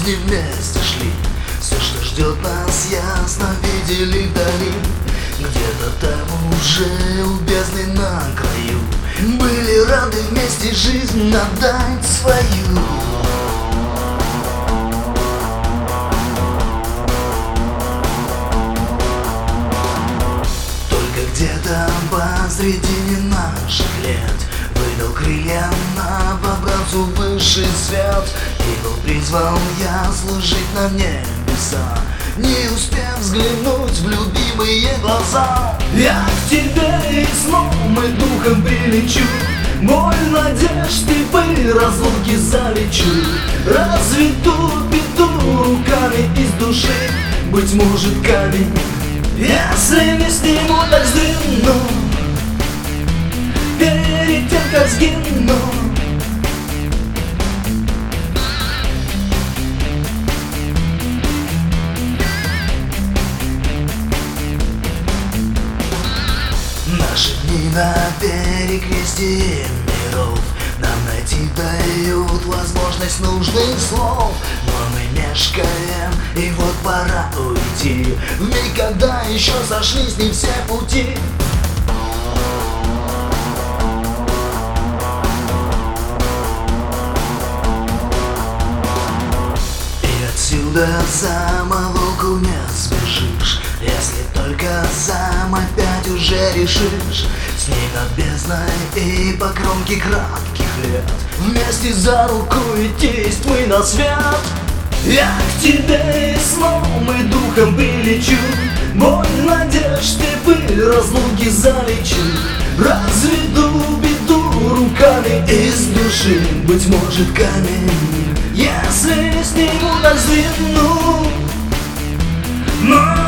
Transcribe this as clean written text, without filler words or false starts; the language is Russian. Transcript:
жизни вместе шли. Все, что ждет нас, ясно видели вдали. Где-то там уже у бездны на краю были рады вместе жизнь отдать свою. Где-то посредине наших лет выдал крылья новобранцу высший свет. И был призван я служить на небеса, не успев взглянуть в любимые глаза. Я к тебе и сном и духом прилечу, боль надежд и пыль разлуки залечу. Разведу беду руками из души, быть может камень, если не сниму, так сдвину перед тем, как сгину. Наши дни на перекрестии миров нам найти дают возможность нужных слов. Но мы мешкаем, и вот пора уйти в миг, когда еще сошлись не все пути. И отсюда самоволку не сбежишь, если только сам опять уже решишь. С ней над бездной и по кромке кратких лет вместе за руку идти из тьмы на свет. Я к тебе и сном и духом прилечу, боль надежд и пыль разлуки залечу. Разведу беду руками из души, быть может камень, если не сниму, так сдвину. Но